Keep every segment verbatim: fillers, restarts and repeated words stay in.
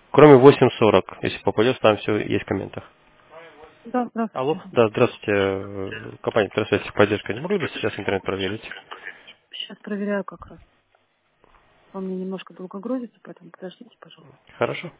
Кроме восемь сорок, если попадешь, там все есть в комментах. Да, Алло, здравствуйте. да, здравствуйте, э, компания Трансляция поддержка. Не могли бы сейчас интернет проверить? Сейчас проверяю как раз. Он мне немножко долго грузится, поэтому подождите, пожалуйста. Хорошо.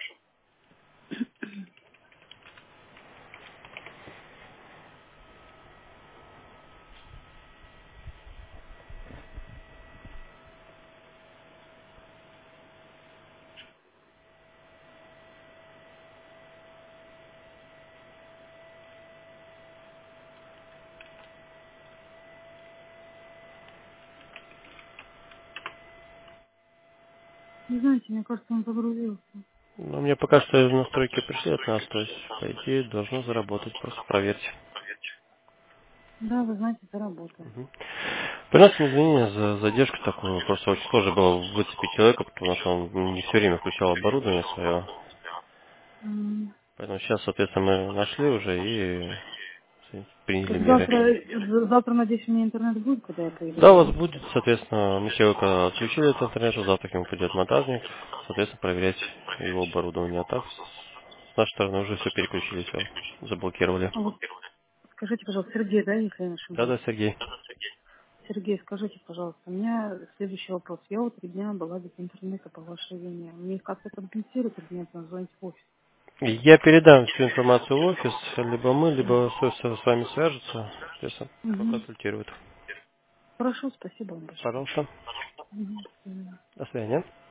Не знаете, мне кажется, он загрузился. Ну, мне пока что настройки пришли от нас, то есть, по идее, должно заработать. Просто проверьте. Да, вы знаете, заработает. Мгм. Приносим извинения за задержку такую. Просто очень сложно было выцепить человека, потому что он не все время включал оборудование свое. М. Поэтому сейчас, соответственно, мы нашли уже и приняли Так меры. завтра, з- завтра, надеюсь, у меня интернет будет, когда я Да, приеду, у да? вас будет, соответственно, мы человека отключили от интернета, завтра к нему придет монтажник, соответственно, проверять его оборудование. А так, с нашей стороны уже все переключили, все заблокировали. А вот скажите, пожалуйста, Сергей, да, если я не ошибаюсь? Да-да, Сергей. Сергей, скажите, пожалуйста, у меня следующий вопрос. Я вот три дня была без интернета по вашей вине. Мне их как-то компенсируют или нет? Надо звонить в офис. Я передам всю информацию в офис, либо мы, либо с с вами свяжутся, соответственно, Угу. проконсультируют. Хорошо, спасибо вам большое. Пожалуйста, Мгм. До свидания. до свидания.